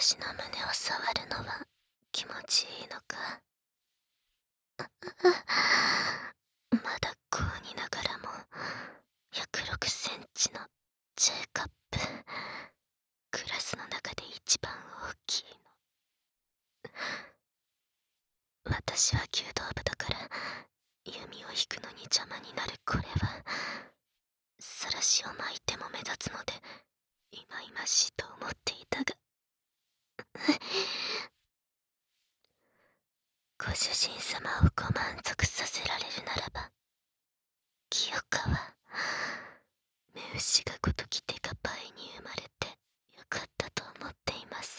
私の胸を触るのは気持ちいいのか。まだ高2ながらも106センチの J カップ。クラスの中で一番大きいの。私は弓道部だから弓を引くのに邪魔になるこれは、さらしを巻いても目立つので忌々しいと思っていたがご主人様をご満足させられるならば、清川、目牛がごとき手が倍に生まれてよかったと思っています。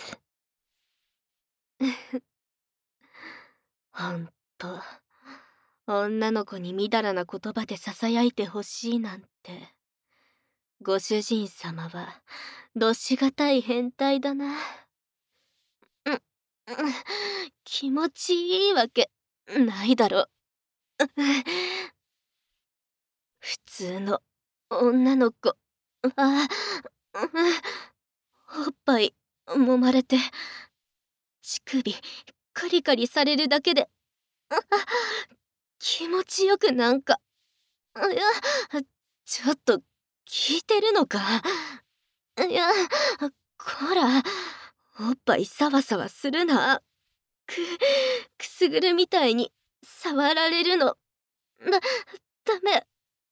ほんと、女の子にみだらな言葉でささやいてほしいなんて、ご主人様はどしがたい変態だな。うん、うん、気持ちいいわけないだろ。普通の女の子。おっぱい揉まれて乳首カリカリされるだけで気持ちよくなんか、いや、ちょっと聞いてるのか。いや、こら、おっぱいサワサワするな。くすぐるみたいに触られるのダメ。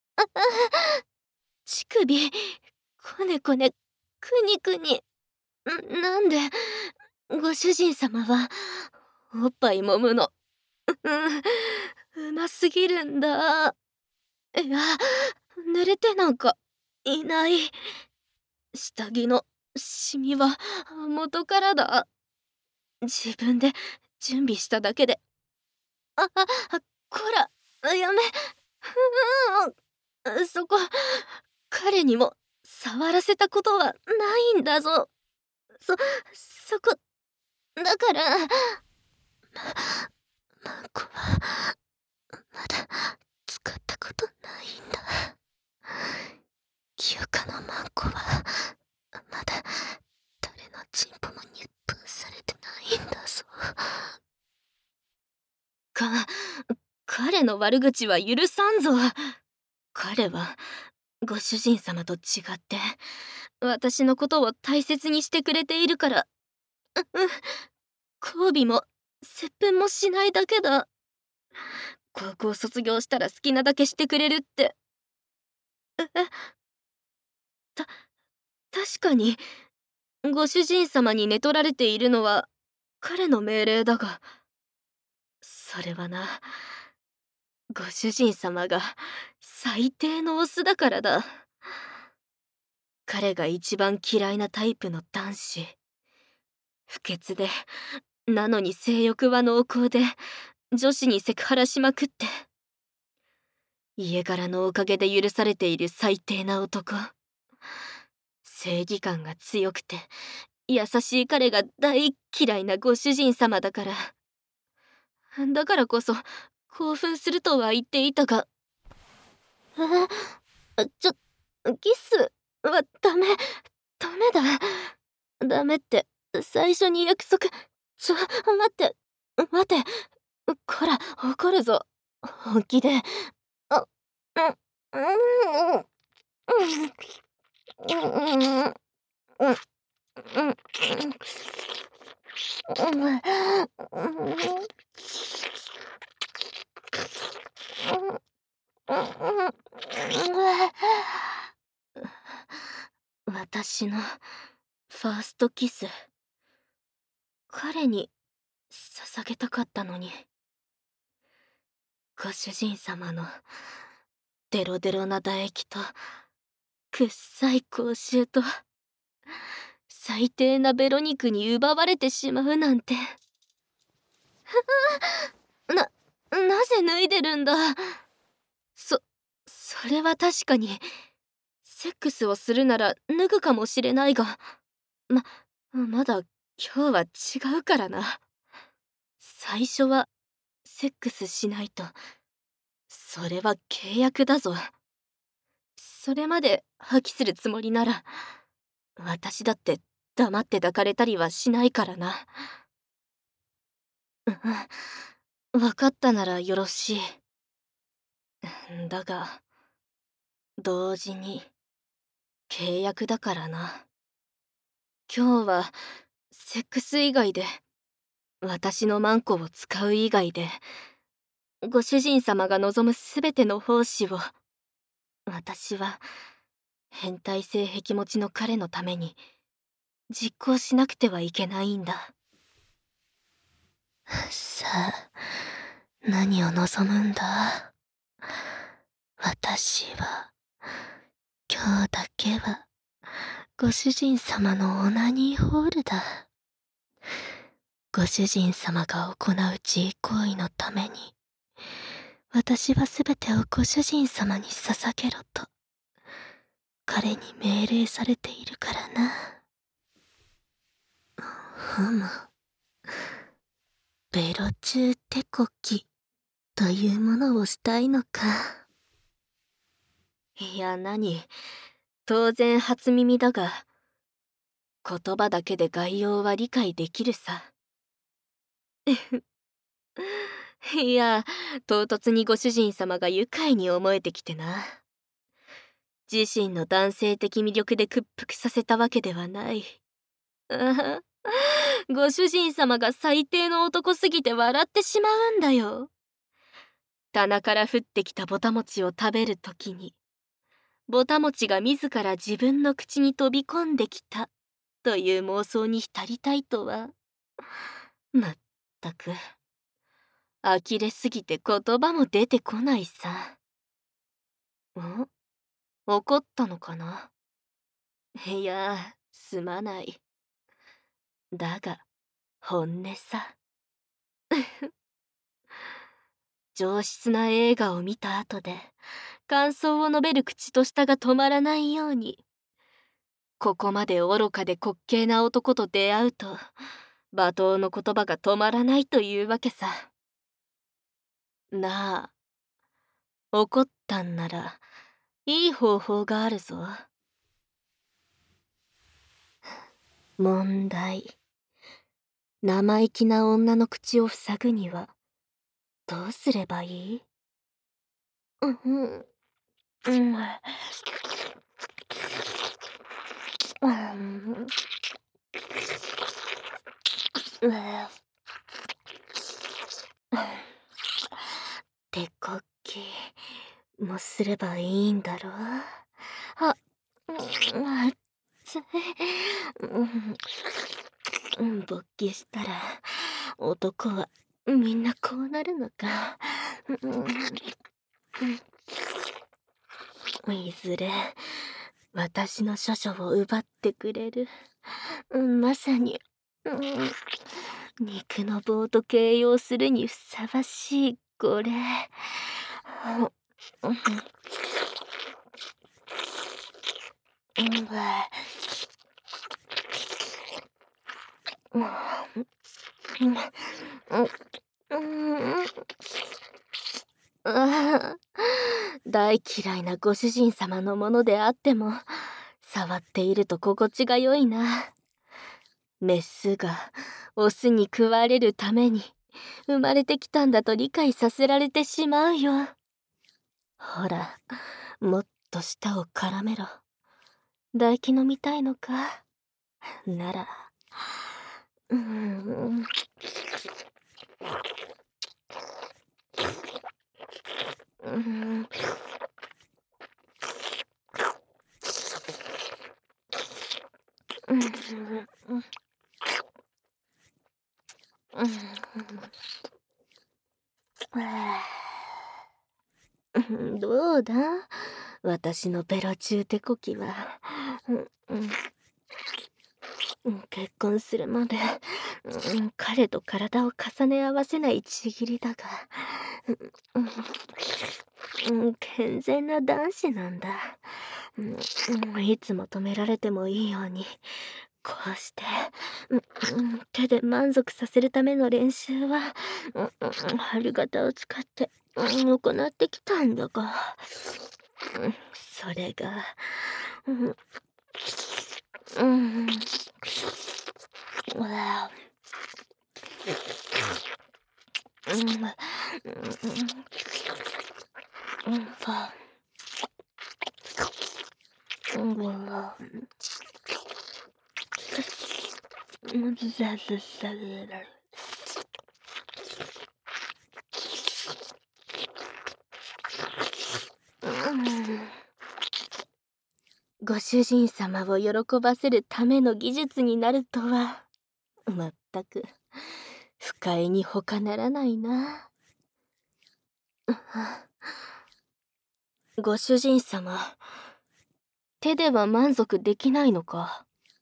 乳首こねこねくにくに。なんでご主人様はおっぱい揉むのうますぎるんだ。いや、濡れてなんかいない。下着のシミは元からだ。自分で準備しただけで。こら、やめ。そこ、彼にも触らせたことはないんだぞ。そこ、だから。マンコはまだ使ったことないんだ。清香のマンコはまだ誰のチンポもニュップンされてないんだぞ。彼の悪口は許さんぞ。彼はご主人様と違って私のことを大切にしてくれているから、交尾も接吻もしないだけだ。高校卒業したら好きなだけしてくれるって。た確かにご主人様に寝取られているのは彼の命令だが、それはな、ご主人様が最低のオスだからだ。彼が一番嫌いなタイプの男子。不潔で、なのに性欲は濃厚で、女子にセクハラしまくって。家柄のおかげで許されている最低な男。正義感が強くて、優しい彼が大嫌いなご主人様だから。だからこそ、興奮するとは言っていたが。キスはダメだ。ダメって最初に約束。待って。こら怒るぞ。本気で。私のファーストキス、彼に捧げたかったのに。ご主人様のデロデロな唾液とくっさい口臭と最低なベロ肉に奪われてしまうなんて。なぜ脱いでるんだ。それは確かにセックスをするなら脱ぐかもしれないが、まだ今日は違うからな。最初はセックスしないと。それは契約だぞ。それまで破棄するつもりなら私だって黙って抱かれたりはしないからな。分かったならよろしい。だが、同時に契約だからな。今日はセックス以外で、私のマンコを使う以外で、ご主人様が望むすべての奉仕を、私は変態性癖持ちの彼のために実行しなくてはいけないんだ。さあ、何を望むんだ。私は今日だけはご主人様のオナニーホールだ。ご主人様が行う自慰行為のために、私はすべてをご主人様に捧げろと彼に命令されているからな。ふむ。ベロ中手こきというものをしたいのか。いや、当然初耳だが、言葉だけで概要は理解できるさ。いや、唐突にご主人様が愉快に思えてきてな。自身の男性的魅力で屈服させたわけではない。ご主人様が最低の男すぎて笑ってしまうんだよ。棚から降ってきたぼたもちを食べるときに、ぼたもちが自ら自分の口に飛び込んできたという妄想に浸りたいとは。まったく、呆れすぎて言葉も出てこないさ。怒ったのかな。いや、すまない。だが、本音さ。上質な映画を見た後で、感想を述べる口と舌が止まらないように、ここまで愚かで滑稽な男と出会うと、罵倒の言葉が止まらないというわけさ。なあ、怒ったんなら、いい方法があるぞ。問題。生意気な女の口を塞ぐには、どうすればいい？手こきもすればいいんだろう。つい。勃起したら男はみんなこうなるのか。いずれ私の処女を奪ってくれる。まさに、肉の棒と形容するにふさわしいこれ。大嫌いなご主人様のものであっても、触っていると心地が良いな。メスがオスに食われるために生まれてきたんだと理解させられてしまうよ。ほら、もっと舌を絡めろ。唾液飲みたいのか。なら、どうだ私のベロ中手こきは。結婚するまで、彼と体を重ね合わせないちぎりだが、健全な男子なんだ。いつも止められてもいいように、こうして、手で満足させるための練習は、針型を使って、行ってきたんだが、それが、 ご主人様を喜ばせるための技術になるとは、まったく不快に他ならないな。ご主人様、手では満足できないのか。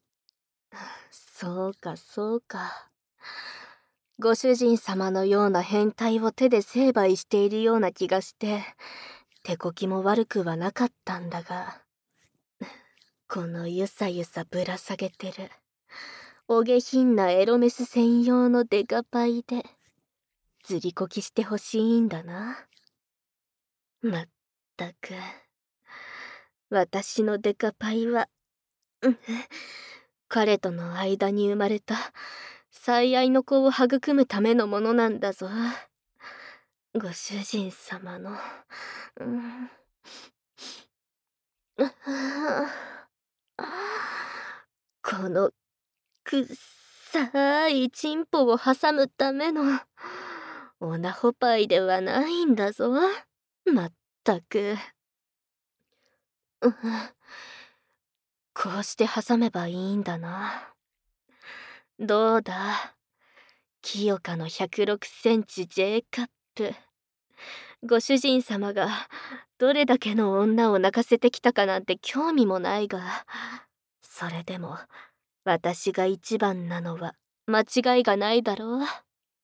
そうかそうか。ご主人様のような変態を手で成敗しているような気がして、手こきも悪くはなかったんだが、このゆさゆさぶら下げてるお下品なエロメス専用のデカパイでずりこきしてほしいんだな。まったく私のデカパイは彼との間に生まれた最愛の子を育むためのものなんだぞ。ご主人様のこのくっさいチンポを挟むためのオナホパイではないんだぞ。まったく。こうして挟めばいいんだな。どうだ、清香の106センチ J カップ。ご主人様がどれだけの女を泣かせてきたかなんて興味もないが、それでも私が一番なのは間違いがないだろう。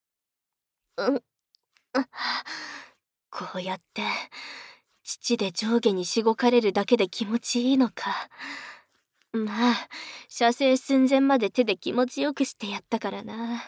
こうやって乳で上下にしごかれるだけで気持ちいいのか。まあ射精寸前まで手で気持ちよくしてやったからな。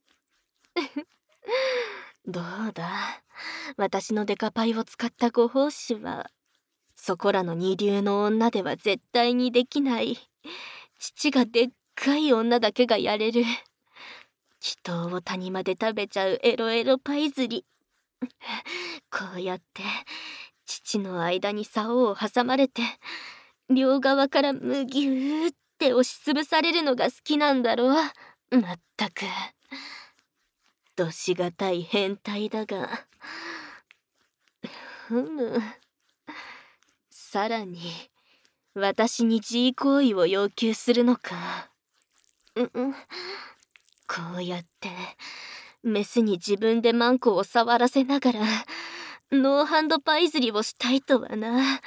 どうだ、私のデカパイを使ったご奉仕はそこらの二流の女では絶対にできない、乳がでっかい女だけがやれる祈祷を谷間で食べちゃうエロエロパイ釣り。こうやって乳の間に竿を挟まれて両側からむぎゅーって押しつぶされるのが好きなんだろう。まったくどしがたい変態だが。さらに私に G 行為を要求するのか。こうやってメスに自分でマンコを触らせながらノーハンドパイ釣りをしたいとはな。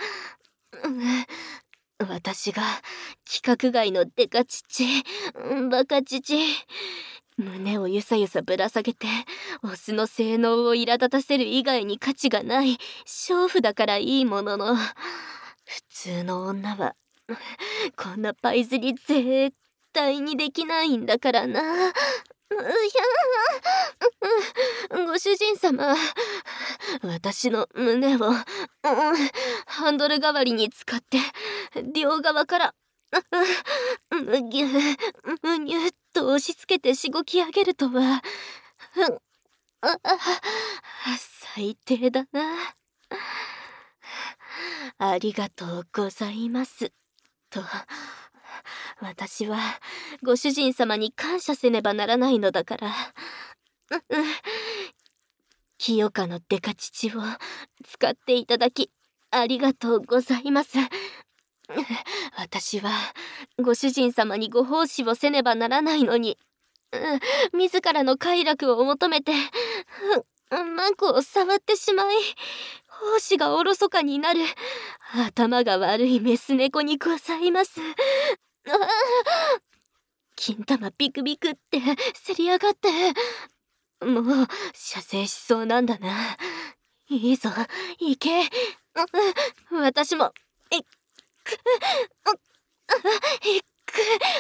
私が規格外のデカ乳、バカ乳、胸をゆさゆさぶら下げてオスの性能を苛立たせる以外に価値がない娼婦だからいいものの、普通の女はこんなパイ釣り絶対にできないんだからな。ご主人様、私の胸をハンドル代わりに使って両側からむぎゅむにゅっと押し付けてしごき上げるとは最低だな。ありがとうございますと私はご主人様に感謝せねばならないのだから。清香のデカ乳を使っていただきありがとうございます。私はご主人様にご奉仕をせねばならないのに、自らの快楽を求めてマンコを触ってしまい、奉仕がおろそかになる頭が悪いメス猫にございます。金玉ビクビクってせり上がって、もう射精しそうなんだな。いいぞ、行け。私も行く。行く。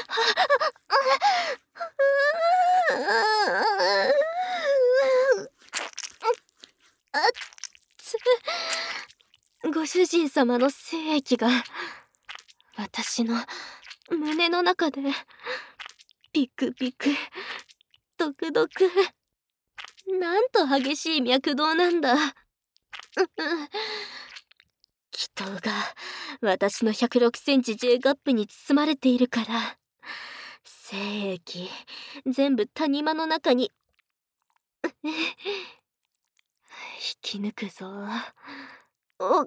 ご主人様の精液が私の胸の中でビクビクドクドク、なんと激しい脈動なんだ。 人が私の106センチ J カップに包まれているから、精液全部谷間の中に引き抜くぞ。おっ、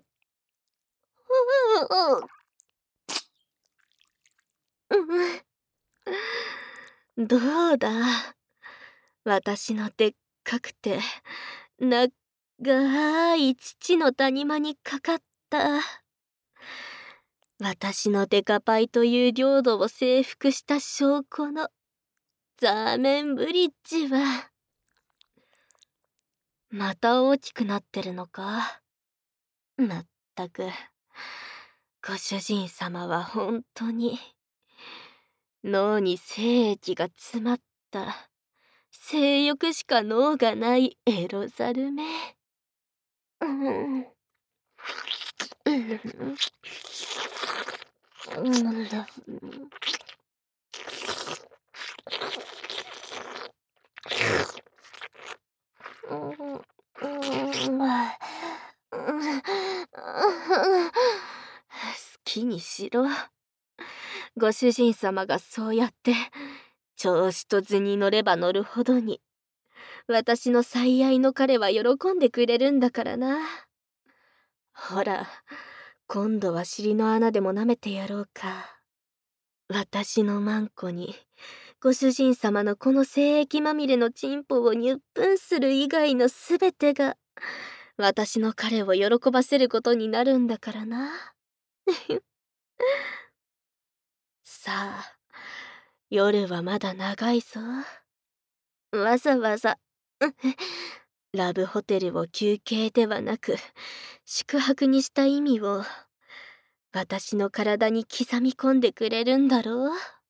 どうだ、私のでっかくて長い乳の谷間にかかった私のデカパイという領土を征服した証拠のザーメンブリッジはまた大きくなってるのか。まったく、ご主人様は本当に脳に精液が詰まった性欲しか脳がないエロザルめ。うん、好きにしろ。ご主人様がそうやって調子と図に乗れば乗るほどに私の最愛の彼は喜んでくれるんだからな。ほら、今度は尻の穴でも舐めてやろうか。私のマンコにご主人様のこの精液まみれのチンポをにゅっぷんする以外のすべてが私の彼を喜ばせることになるんだからな。さあ、夜はまだ長いぞ。わざわざラブホテルを休憩ではなく宿泊にした意味を私の体に刻み込んでくれるんだろう。